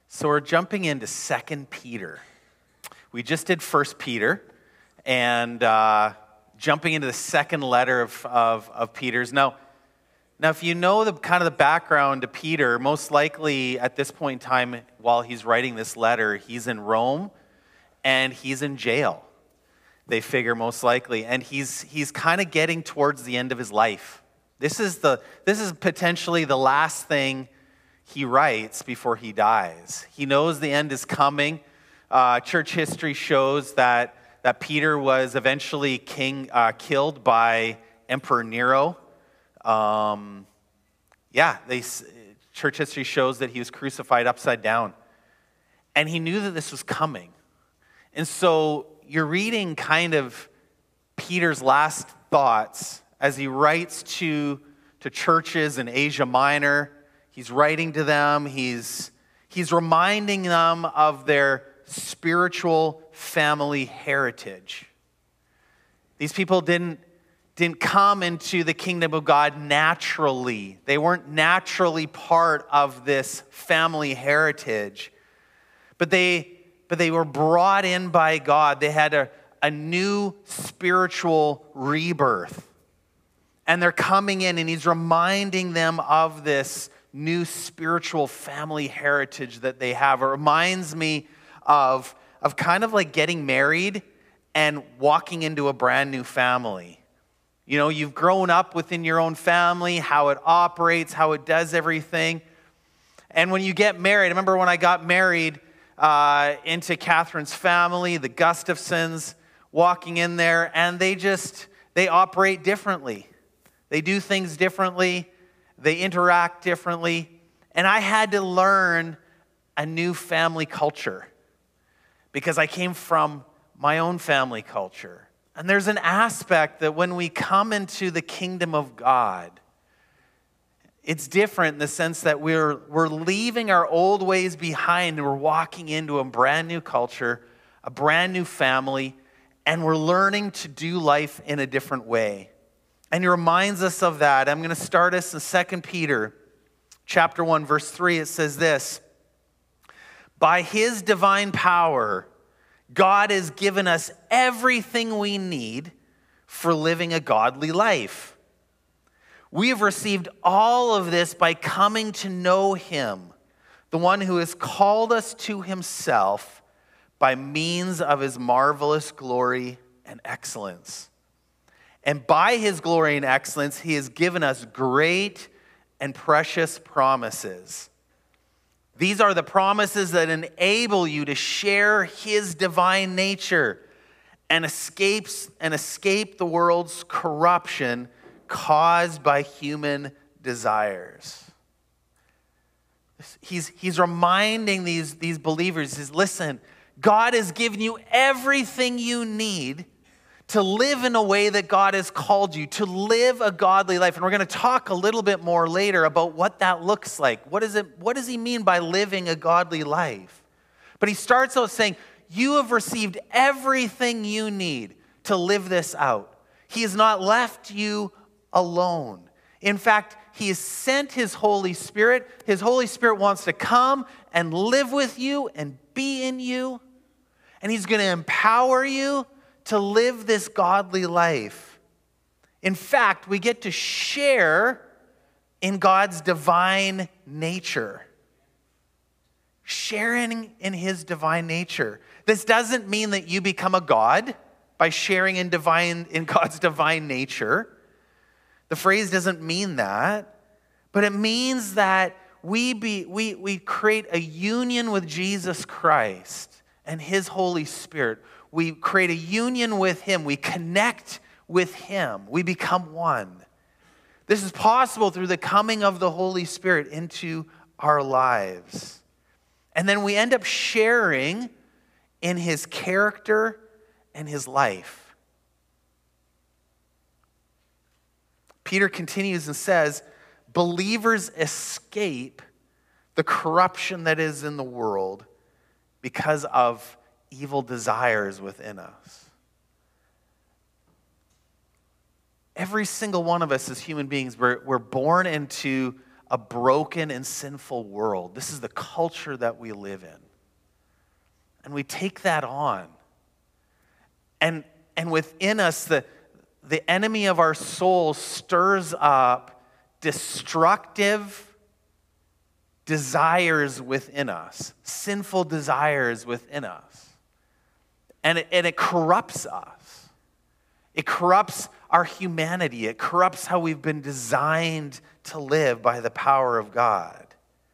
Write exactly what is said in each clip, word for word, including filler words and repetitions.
So we're jumping into Second Peter. We just did First Peter, and uh, jumping into the second letter of, of, of Peter's. Now, now, if you know the kind of the background to Peter, most likely at this point in time, while he's writing this letter, he's in Rome, and he's in jail. They figure most likely, and he's he's kind of getting towards the end of his life. This is the this is potentially the last thing he writes before he dies. He knows the end is coming. Uh, church history shows that, that Peter was eventually king uh, killed by Emperor Nero. Um, yeah, they, church history shows that he was crucified upside down. And he knew that this was coming. And so you're reading kind of Peter's last thoughts as he writes to, to churches in Asia Minor. He's writing to them. He's, he's reminding them of their spiritual family heritage. These people didn't, didn't come into the kingdom of God naturally. They weren't naturally part of this family heritage. But they, but they were brought in by God. They had a, a new spiritual rebirth. And they're coming in, and he's reminding them of this new spiritual family heritage that they have. It reminds me of, of kind of like getting married and walking into a brand new family. You know, you've grown up within your own family, how it operates, how it does everything. And when you get married, I remember when I got married uh, into Catherine's family, the Gustafsons, walking in there, and they just, they operate differently. They do things differently. They interact differently. And I had to learn a new family culture because I came from my own family culture. And there's an aspect that when we come into the kingdom of God, it's different in the sense that we're, we're leaving our old ways behind and we're walking into a brand new culture, a brand new family, and we're learning to do life in a different way. And he reminds us of that. I'm going to start us in Second Peter chapter one, verse three. It says this: by his divine power, God has given us everything we need for living a godly life. We have received all of this by coming to know him, the one who has called us to himself by means of his marvelous glory and excellence. And by his glory and excellence, he has given us great and precious promises. These are the promises that enable you to share his divine nature and escapes and escape the world's corruption caused by human desires. He's, he's reminding these, these believers, he says, listen, God has given you everything you need to live in a way that God has called you, to live a godly life. And we're going to talk a little bit more later about what that looks like. What is it? What does he mean by living a godly life? But he starts out saying, you have received everything you need to live this out. He has not left you alone. In fact, he has sent his Holy Spirit. His Holy Spirit wants to come and live with you and be in you. And he's going to empower you to live this godly life. In fact, we get to share in God's divine nature. Sharing in his divine nature. This doesn't mean that you become a god by sharing in divine in God's divine nature. The phrase doesn't mean that, but it means that we be we we create a union with Jesus Christ and his Holy Spirit. We create a union with him. We connect with him. We become one. This is possible through the coming of the Holy Spirit into our lives. And then we end up sharing in his character and his life. Peter continues and says, believers escape the corruption that is in the world because of evil desires within us. Every single one of us as human beings, we're, we're born into a broken and sinful world. This is the culture that we live in. And we take that on. And, and within us, the, the enemy of our soul stirs up destructive desires within us, sinful desires within us. And it, and it corrupts us. It corrupts our humanity. It corrupts how we've been designed to live by the power of God.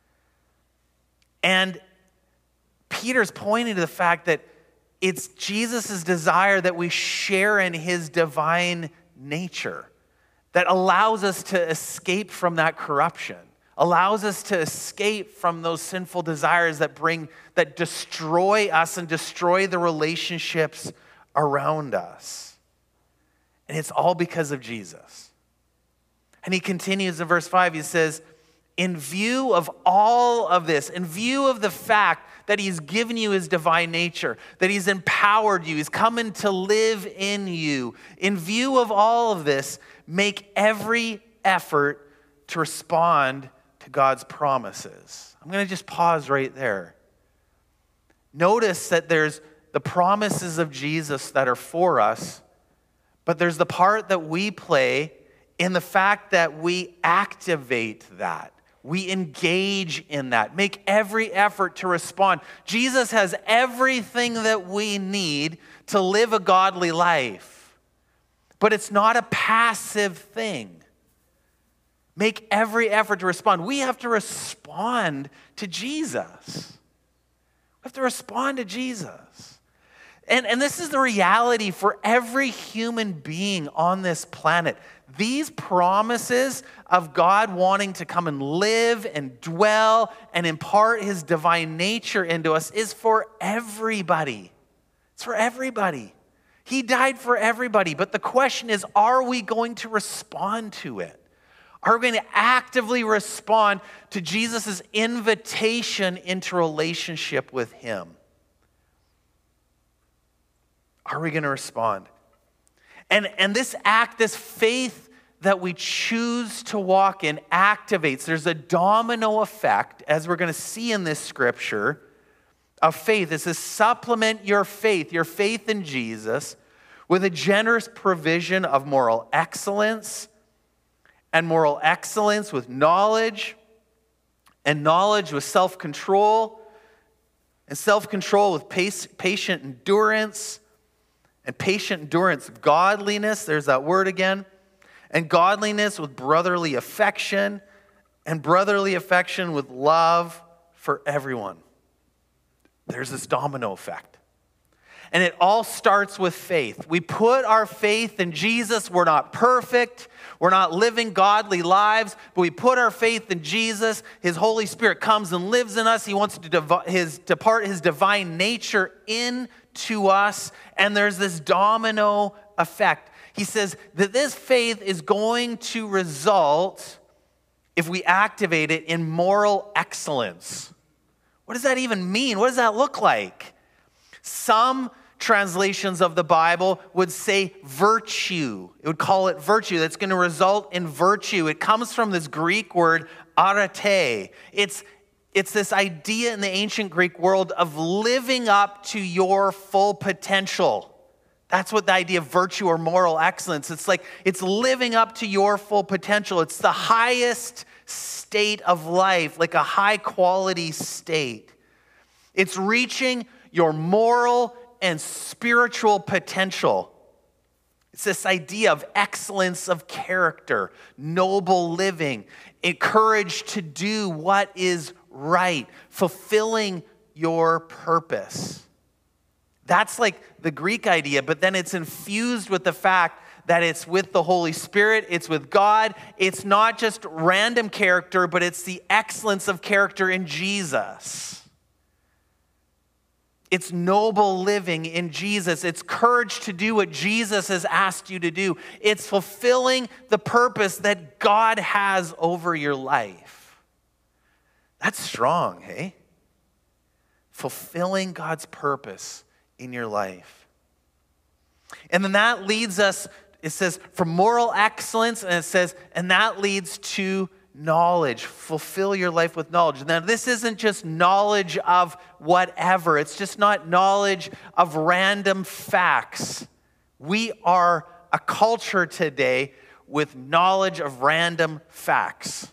And Peter's pointing to the fact that it's Jesus' desire that we share in his divine nature that allows us to escape from that corruption, allows us to escape from those sinful desires that bring, that destroy us and destroy the relationships around us. And it's all because of Jesus. And he continues in verse five, he says, in view of all of this, in view of the fact that he's given you his divine nature, that he's empowered you, he's coming to live in you, in view of all of this, make every effort to respond to God's promises. I'm going to just pause right there. Notice that there's the promises of Jesus that are for us, but there's the part that we play in the fact that we activate that. We engage in that. Make every effort to respond. Jesus has everything that we need to live a godly life. But it's not a passive thing. Make every effort to respond. We have to respond to Jesus. We have to respond to Jesus. And, and this is the reality for every human being on this planet. These promises of God wanting to come and live and dwell and impart his divine nature into us is for everybody. It's for everybody. He died for everybody. But the question is, are we going to respond to it? Are we going to actively respond to Jesus' invitation into relationship with him? Are we going to respond? And, and this act, this faith that we choose to walk in activates. There's a domino effect, as we're going to see in this scripture, of faith. It says, supplement your faith, your faith in Jesus, with a generous provision of moral excellence, and moral excellence with knowledge, and knowledge with self-control, and self-control with patient endurance, and patient endurance, godliness, there's that word again, and godliness with brotherly affection, and brotherly affection with love for everyone. There's this domino effect. And it all starts with faith. We put our faith in Jesus. We're not perfect. We're not living godly lives, but we put our faith in Jesus. His Holy Spirit comes and lives in us. He wants to dev- his, depart his divine nature into us, and there's this domino effect. He says that this faith is going to result, if we activate it, in moral excellence. What does that even mean? What does that look like? Some translations of the Bible would say virtue. It would call it virtue. That's going to result in virtue. It comes from this Greek word arete. It's, it's this idea in the ancient Greek world of living up to your full potential. That's what the idea of virtue or moral excellence. It's like it's living up to your full potential. It's the highest state of life, like a high quality state. It's reaching your moral and spiritual potential. It's this idea of excellence of character, noble living, encouraged to do what is right, fulfilling your purpose. That's like the Greek idea, but then it's infused with the fact that it's with the Holy Spirit, it's with God. It's not just random character, but it's the excellence of character in Jesus. It's noble living in Jesus. It's courage to do what Jesus has asked you to do. It's fulfilling the purpose that God has over your life. That's strong, hey? Fulfilling God's purpose in your life. And then that leads us, it says, from moral excellence, and it says, and that leads to knowledge. Fulfill your life with knowledge. Now, this isn't just knowledge of whatever. It's just not knowledge of random facts. We are a culture today with knowledge of random facts.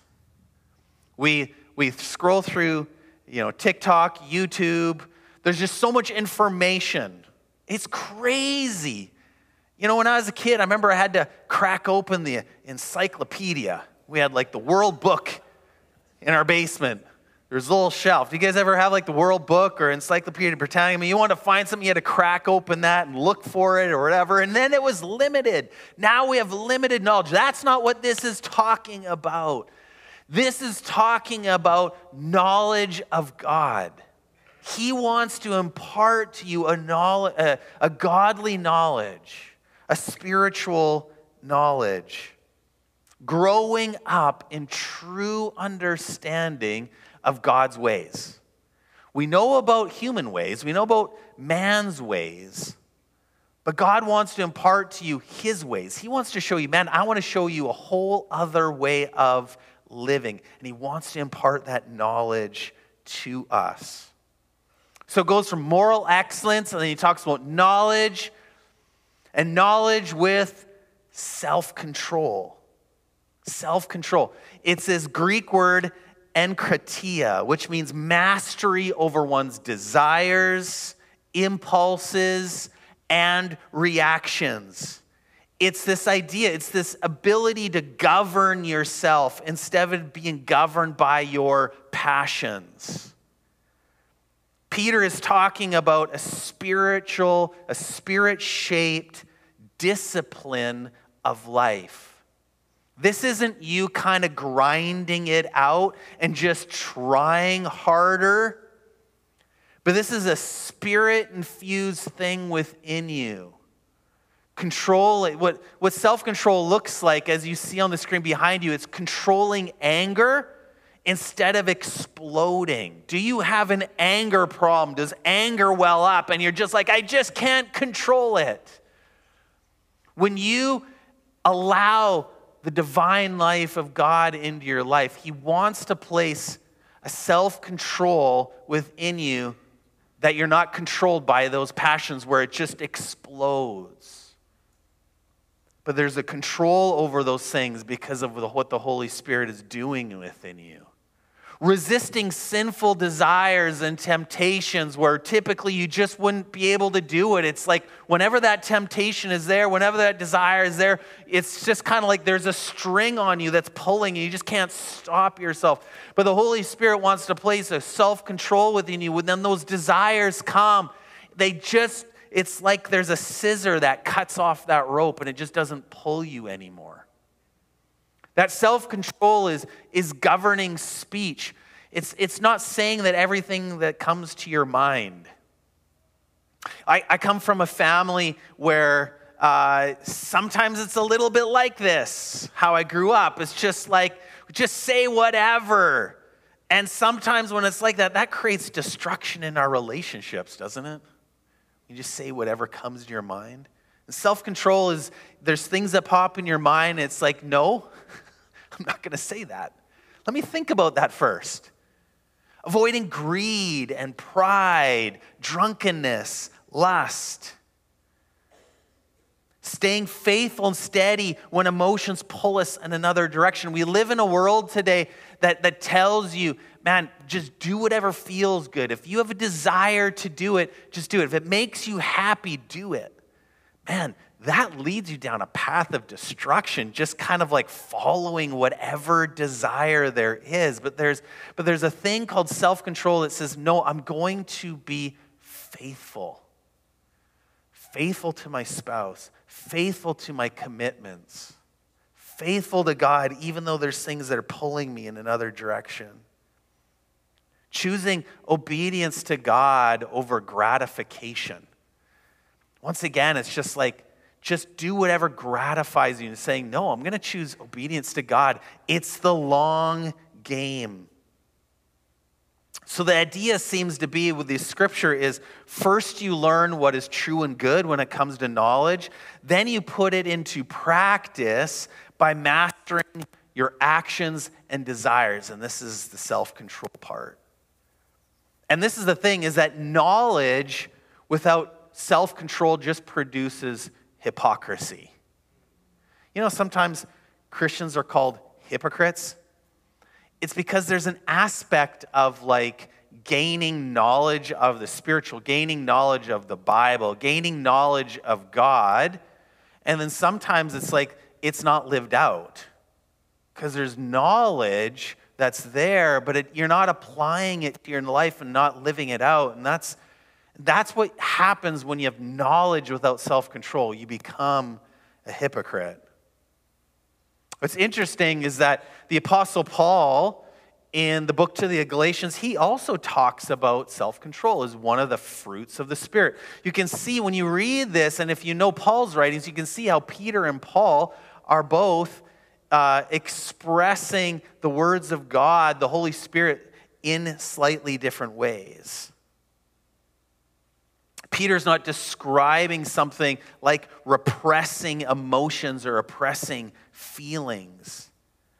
We we scroll through, you know, TikTok, YouTube. There's just so much information. It's crazy. You know, when I was a kid, I remember I had to crack open the encyclopedia. We had like the World Book in our basement. There's a little shelf. Do you guys ever have like the World Book or Encyclopedia Britannica? I mean, you wanted to find something, you had to crack open that and look for it or whatever. And then it was limited. Now we have limited knowledge. That's not what this is talking about. This is talking about knowledge of God. He wants to impart to you a, knowledge, a, a godly knowledge, a spiritual knowledge. Growing up in true understanding of God's ways. We know about human ways. We know about man's ways. But God wants to impart to you his ways. He wants to show you, man, I want to show you a whole other way of living. And he wants to impart that knowledge to us. So it goes from moral excellence, and then he talks about knowledge, and knowledge with self-control. Self-control. It's this Greek word, enkratia, which means mastery over one's desires, impulses, and reactions. It's this idea, it's this ability to govern yourself instead of being governed by your passions. Peter is talking about a spiritual, a spirit-shaped discipline of life. This isn't you kind of grinding it out and just trying harder, but this is a spirit-infused thing within you. Control, what, what self-control looks like, as you see on the screen behind you, it's controlling anger instead of exploding. Do you have an anger problem? Does anger well up and you're just like, I just can't control it? When you allow the divine life of God into your life, he wants to place a self-control within you that you're not controlled by those passions where it just explodes. But there's a control over those things because of what the Holy Spirit is doing within you. Resisting sinful desires and temptations where typically you just wouldn't be able to do it. It's like whenever that temptation is there, whenever that desire is there, it's just kind of like there's a string on you that's pulling and you just can't stop yourself. But the Holy Spirit wants to place a self-control within you. When then those desires come, they just, it's like there's a scissor that cuts off that rope and it just doesn't pull you anymore. That self-control is, is governing speech. It's, it's not saying that everything that comes to your mind. I, I come from a family where uh, sometimes it's a little bit like this, how I grew up. It's just like, just say whatever. And sometimes when it's like that, that creates destruction in our relationships, doesn't it? You just say whatever comes to your mind. And self-control is, there's things that pop in your mind. It's like, no, I'm not going to say that. Let me think about that first. Avoiding greed and pride, drunkenness, lust. Staying faithful and steady when emotions pull us in another direction. We live in a world today that, that tells you, man, just do whatever feels good. If you have a desire to do it, just do it. If it makes you happy, do it. Man, that leads you down a path of destruction, just kind of like following whatever desire there is. But there's, but there's a thing called self-control that says, no, I'm going to be faithful. Faithful to my spouse, faithful to my commitments, faithful to God, even though there's things that are pulling me in another direction. Choosing obedience to God over gratification. Once again, it's just like, just do whatever gratifies you and saying, no, I'm going to choose obedience to God. It's the long game. So the idea seems to be with this scripture is first you learn what is true and good when it comes to knowledge. Then you put it into practice by mastering your actions and desires. And this is the self-control part. And this is the thing, is that knowledge without self-control just produces hypocrisy. You know, sometimes Christians are called hypocrites. It's because there's an aspect of like gaining knowledge of the spiritual, gaining knowledge of the Bible, gaining knowledge of God. And then sometimes it's like it's not lived out because there's knowledge that's there, but it, you're not applying it to your life and not living it out. And that's that's what happens when you have knowledge without self-control. You become a hypocrite. What's interesting is that the Apostle Paul, in the book to the Galatians, he also talks about self-control as one of the fruits of the Spirit. You can see when you read this, and if you know Paul's writings, you can see how Peter and Paul are both uh, expressing the words of God, the Holy Spirit, in slightly different ways. Peter's not describing something like repressing emotions or repressing feelings.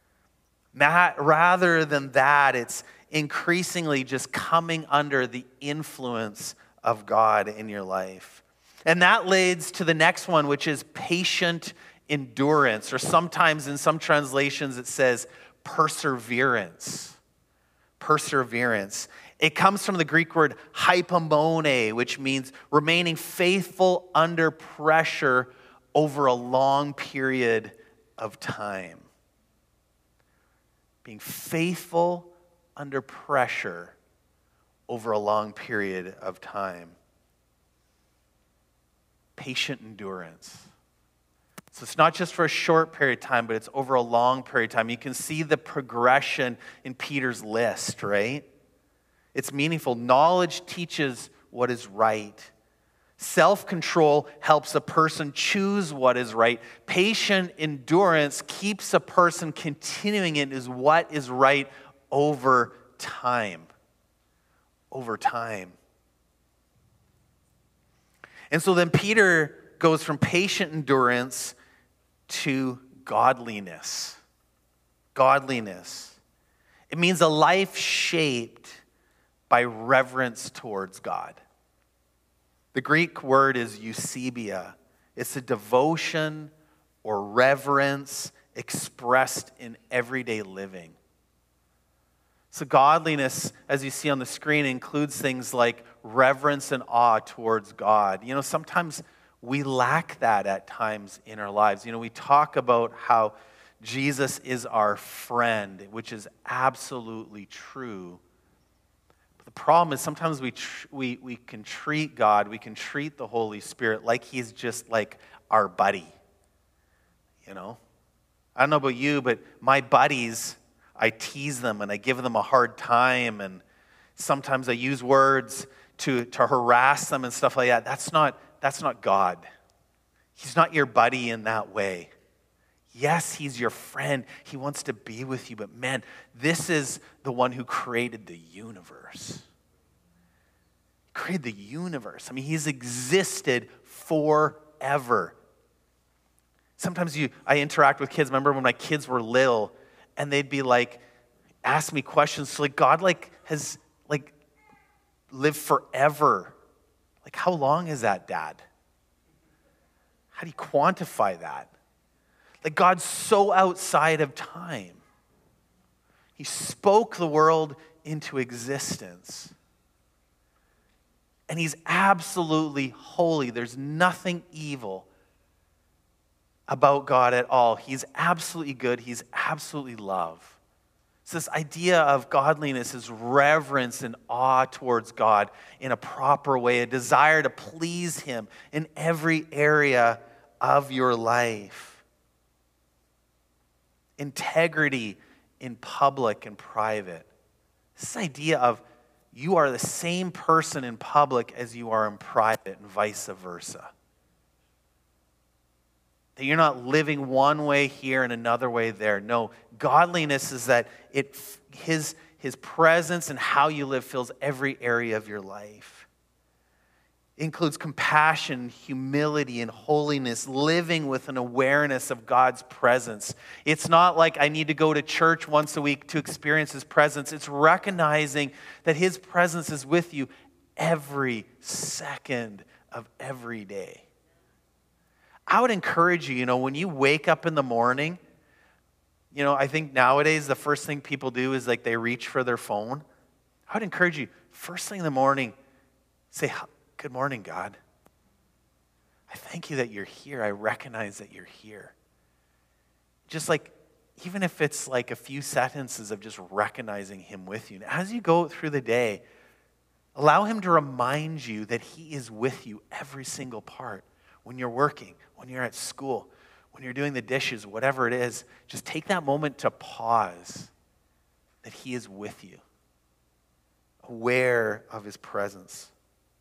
Rather than that, it's increasingly just coming under the influence of God in your life. And that leads to the next one, which is patient endurance, or sometimes in some translations it says perseverance. Perseverance. It comes from the Greek word hypomone, which means remaining faithful under pressure over a long period of time. Being faithful under pressure over a long period of time. Patient endurance. So it's not just for a short period of time, but it's over a long period of time. You can see the progression in Peter's list, right? It's meaningful. Knowledge teaches what is right. Self-control helps a person choose what is right. Patient endurance keeps a person continuing it is what is right over time. Over time. And so then Peter goes from patient endurance to godliness. Godliness. It means a life shaped by reverence towards God. The Greek word is eusebia. It's a devotion or reverence expressed in everyday living. So godliness, as you see on the screen, includes things like reverence and awe towards God. You know, sometimes we lack that at times in our lives. You know, we talk about how Jesus is our friend, which is absolutely true. But the problem is sometimes we, tr- we, we can treat God, we can treat the Holy Spirit like he's just like our buddy. You know? I don't know about you, but my buddies, I tease them and I give them a hard time, and sometimes I use words to, to harass them and stuff like that. That's not That's not God. He's not your buddy in that way. Yes, he's your friend. He wants to be with you. But man, this is the one who created the universe. He created the universe. I mean, he's existed forever. Sometimes you, I interact with kids. Remember when my kids were little, and they'd be like, ask me questions. So like God like has like lived forever. Like, how long is that, Dad? How do you quantify that? Like, God's so outside of time. He spoke the world into existence. And he's absolutely holy. There's nothing evil about God at all. He's absolutely good. He's absolutely love. So this idea of godliness is reverence and awe towards God in a proper way, a desire to please him in every area of your life. Integrity in public and private. This idea of you are the same person in public as you are in private and vice versa. That you're not living one way here and another way there. No, godliness is that it his, his presence and how you live fills every area of your life. It includes compassion, humility, and holiness, living with an awareness of God's presence. It's not like I need to go to church once a week to experience His presence. It's recognizing that His presence is with you every second of every day. I would encourage you, you know, when you wake up in the morning, you know, I think nowadays the first thing people do is like they reach for their phone. I would encourage you, first thing in the morning, say, good morning, God. I thank you that you're here. I recognize that you're here. Just like, even if it's like a few sentences of just recognizing Him with you. And as you go through the day, allow Him to remind you that He is with you every single part. When you're working, when you're at school, when you're doing the dishes, whatever it is, just take that moment to pause that He is with you, aware of His presence.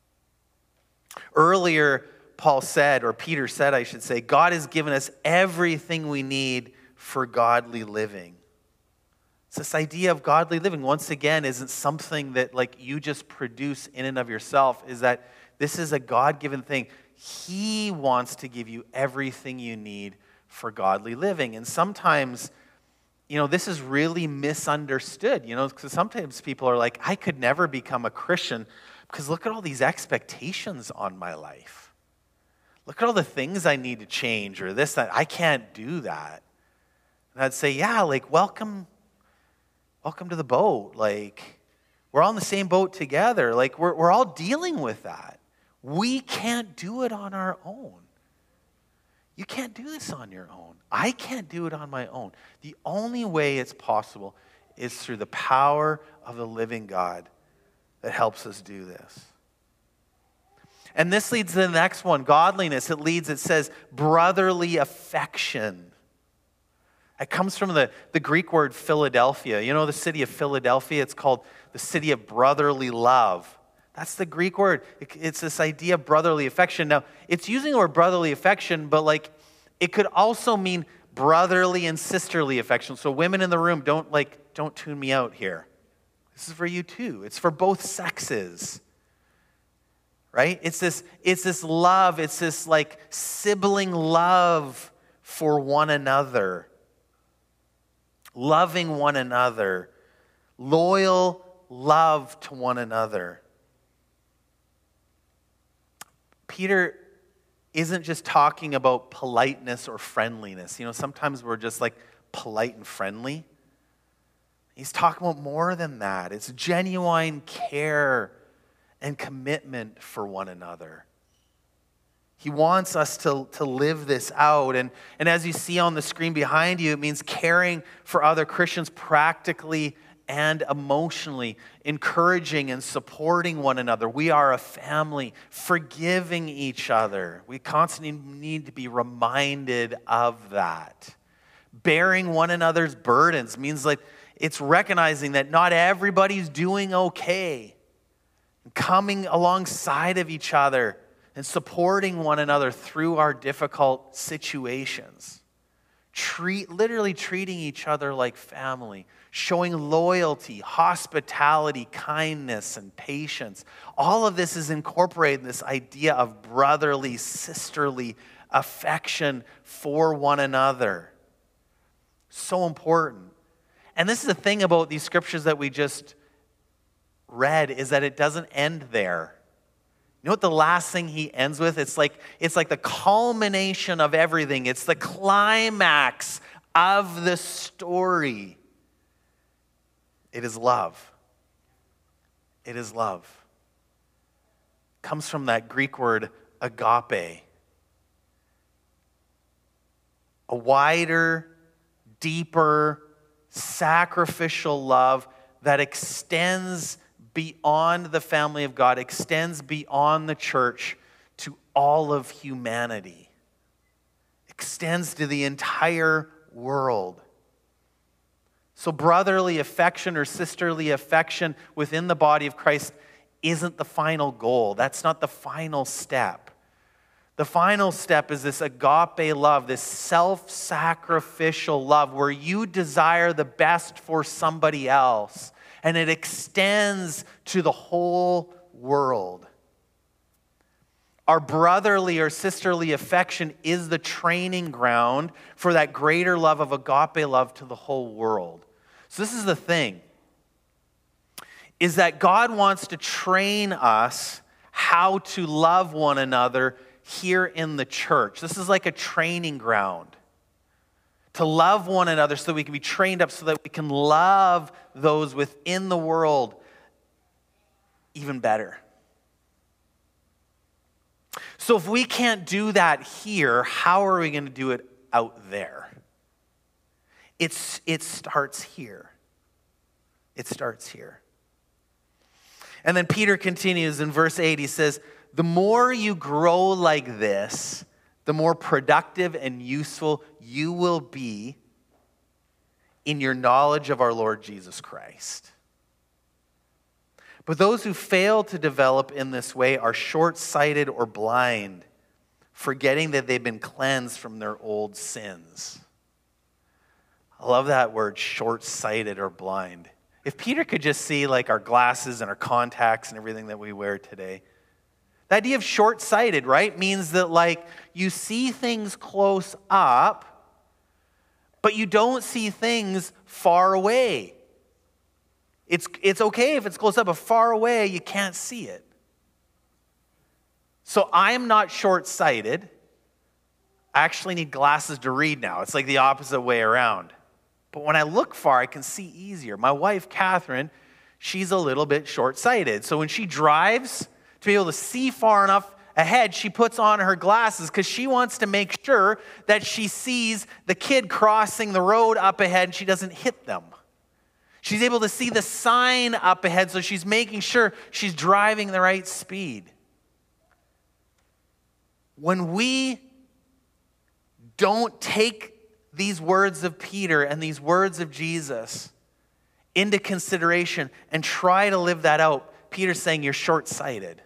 Earlier, Paul said, or Peter said, I should say, God has given us everything we need for godly living. So this idea of godly living, once again, isn't something that like you just produce in and of yourself, is that this is a God-given thing. He wants to give you everything you need for godly living. And sometimes, you know, this is really misunderstood, you know, because sometimes people are like, I could never become a Christian because look at all these expectations on my life. Look at all the things I need to change or this, that. I can't do that. And I'd say, yeah, like, welcome, welcome to the boat. Like, we're all in the same boat together. Like, we're we're all dealing with that. We can't do it on our own. You can't do this on your own. I can't do it on my own. The only way it's possible is through the power of the living God that helps us do this. And this leads to the next one, godliness. It leads, it says, brotherly affection. It comes from the, the Greek word Philadelphia. You know the city of Philadelphia? It's called the city of brotherly love. That's the Greek word. It, it's this idea of brotherly affection. Now, it's using the word brotherly affection, but like it could also mean brotherly and sisterly affection. So women in the room, don't like, don't tune me out here. This is for you too. It's for both sexes. Right? It's this, it's this love, it's this like sibling love for one another. Loving one another. Loyal love to one another. Peter isn't just talking about politeness or friendliness. You know, sometimes we're just like polite and friendly. He's talking about more than that. It's genuine care and commitment for one another. He wants us to, to live this out. And, and as you see on the screen behind you, it means caring for other Christians practically and emotionally, encouraging and supporting one another. We are a family, forgiving each other. We constantly need to be reminded of that. Bearing one another's burdens means like it's recognizing that not everybody's doing okay. Coming alongside of each other and supporting one another through our difficult situations. Treat, literally treating each other like family. Showing loyalty, hospitality, kindness, and patience. All of this is incorporated in this idea of brotherly, sisterly affection for one another. So important. And this is the thing about these scriptures that we just read, is that it doesn't end there. You know what the last thing he ends with? It's like, it's like the culmination of everything. It's the climax of the story. It is love. It is love. It comes from that Greek word agape. A wider, deeper, sacrificial love that extends beyond the family of God, extends beyond the church to all of humanity. Extends to the entire world. So brotherly affection or sisterly affection within the body of Christ isn't the final goal. That's not the final step. The final step is this agape love, this self-sacrificial love where you desire the best for somebody else, and it extends to the whole world. Our brotherly or sisterly affection is the training ground for that greater love of agape love to the whole world. So this is the thing, is that God wants to train us how to love one another here in the church. This is like a training ground to love one another so that we can be trained up so that we can love those within the world even better. So if we can't do that here, how are we going to do it out there? It's, it starts here. It starts here. And then Peter continues in verse eight. He says, the more you grow like this, the more productive and useful you will be in your knowledge of our Lord Jesus Christ. But those who fail to develop in this way are short-sighted or blind, forgetting that they've been cleansed from their old sins. I love that word, short-sighted or blind. If Peter could just see like our glasses and our contacts and everything that we wear today, the idea of short-sighted, right, means that like you see things close up, but you don't see things far away. It's, it's okay if it's close up, but far away, you can't see it. So I'm not short-sighted. I actually need glasses to read now. It's like the opposite way around. But when I look far, I can see easier. My wife, Catherine, she's a little bit short-sighted. So when she drives, to be able to see far enough ahead, she puts on her glasses because she wants to make sure that she sees the kid crossing the road up ahead and she doesn't hit them. She's able to see the sign up ahead, so she's making sure she's driving the right speed. When we don't take these words of Peter and these words of Jesus into consideration and try to live that out, Peter's saying you're short-sighted.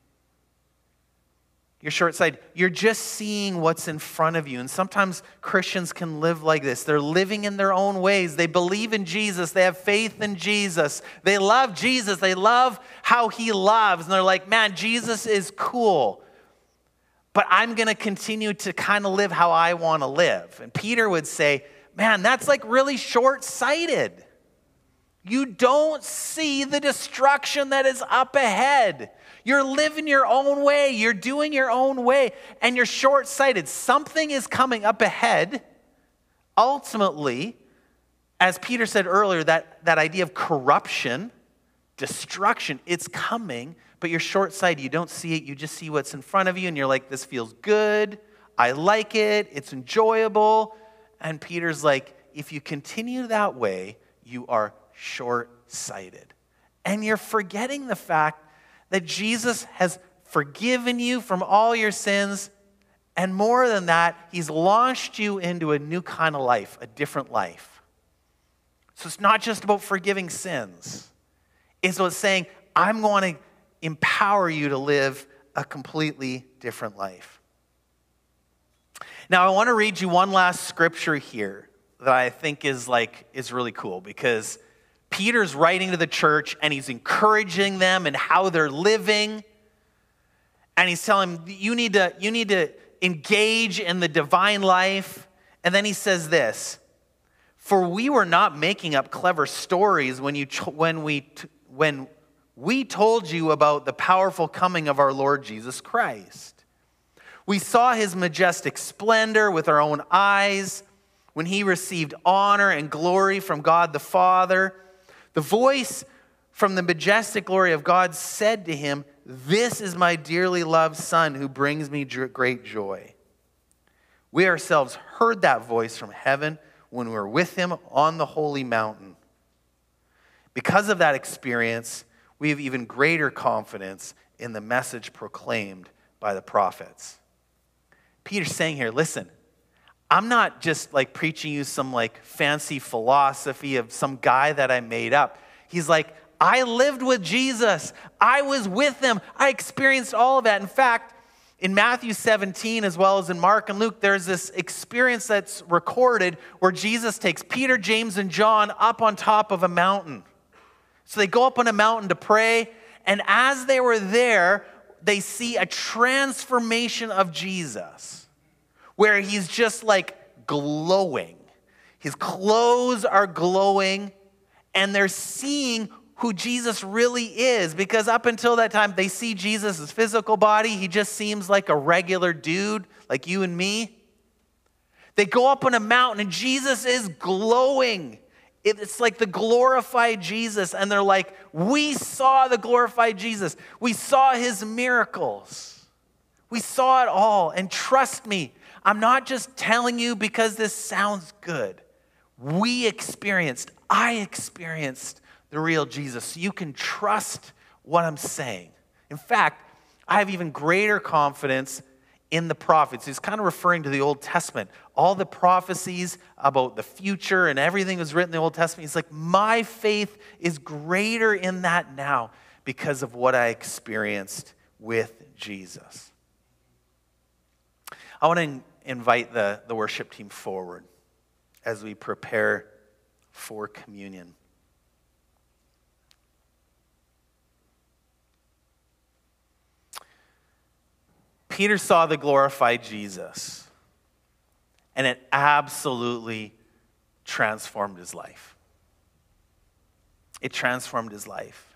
You're short-sighted. You're just seeing what's in front of you. And sometimes Christians can live like this. They're living in their own ways. They believe in Jesus. They have faith in Jesus. They love Jesus. They love how he loves. And they're like, man, Jesus is cool. But I'm going to continue to kind of live how I want to live. And Peter would say, man, that's like really short-sighted. You don't see the destruction that is up ahead. You're living your own way. You're doing your own way. And you're short-sighted. Something is coming up ahead. Ultimately, as Peter said earlier, that, that idea of corruption, destruction, it's coming, but you're short-sighted. You don't see it. You just see what's in front of you, and you're like, this feels good. I like it. It's enjoyable. And Peter's like, if you continue that way, you are short-sighted. And you're forgetting the fact that Jesus has forgiven you from all your sins, and more than that, he's launched you into a new kind of life, a different life. So it's not just about forgiving sins. It's about saying, I'm going to empower you to live a completely different life. Now, I want to read you one last scripture here that I think is like is really cool, because Peter's writing to the church and he's encouraging them in how they're living. And he's telling them, you need to, you need to engage in the divine life. And then he says this, for we were not making up clever stories when, you, when, we, when we told you about the powerful coming of our Lord Jesus Christ. We saw his majestic splendor with our own eyes when he received honor and glory from God the Father. The voice from the majestic glory of God said to him, this is my dearly loved Son who brings me great joy. We ourselves heard that voice from heaven when we were with him on the holy mountain. Because of that experience, we have even greater confidence in the message proclaimed by the prophets. Peter's saying here, listen, I'm not just like preaching you some like fancy philosophy of some guy that I made up. He's like, I lived with Jesus. I was with him. I experienced all of that. In fact, in Matthew seventeen, as well as in Mark and Luke, there's this experience that's recorded where Jesus takes Peter, James, and John up on top of a mountain. So they go up on a mountain to pray. And as they were there, they see a transformation of Jesus, where he's just like glowing. His clothes are glowing, and they're seeing who Jesus really is, because up until that time, they see Jesus' physical body. He just seems like a regular dude, like you and me. They go up on a mountain, and Jesus is glowing. It's like the glorified Jesus, and they're like, we saw the glorified Jesus. We saw his miracles. We saw it all, and trust me, I'm not just telling you because this sounds good. We experienced, I experienced the real Jesus. So you can trust what I'm saying. In fact, I have even greater confidence in the prophets. He's kind of referring to the Old Testament. All the prophecies about the future and everything was written in the Old Testament. He's like, my faith is greater in that now because of what I experienced with Jesus. I want to invite the, the worship team forward as we prepare for communion. Peter saw the glorified Jesus, and it absolutely transformed his life. It transformed his life.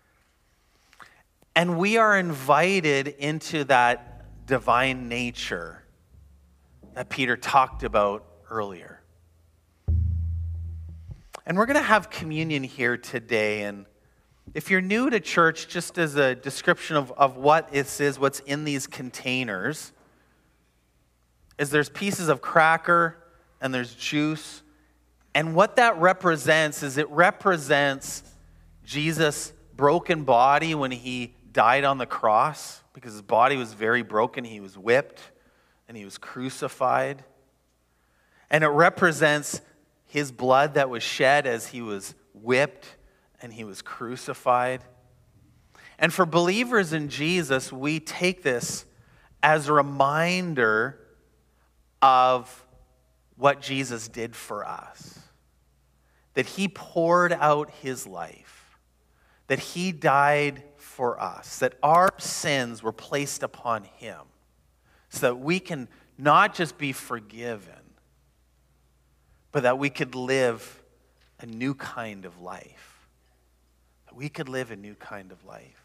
And we are invited into that divine nature that Peter talked about earlier. And we're going to have communion here today. And if you're new to church, just as a description of, of what this is, what's in these containers, is there's pieces of cracker and there's juice. And what that represents is it represents Jesus' broken body when he died on the cross, because his body was very broken. He was whipped and he was crucified. And it represents his blood that was shed as he was whipped and he was crucified. And for believers in Jesus, we take this as a reminder of what Jesus did for us. That he poured out his life. That he died for us. That our sins were placed upon him. So that we can not just be forgiven, but that we could live a new kind of life. That we could live a new kind of life.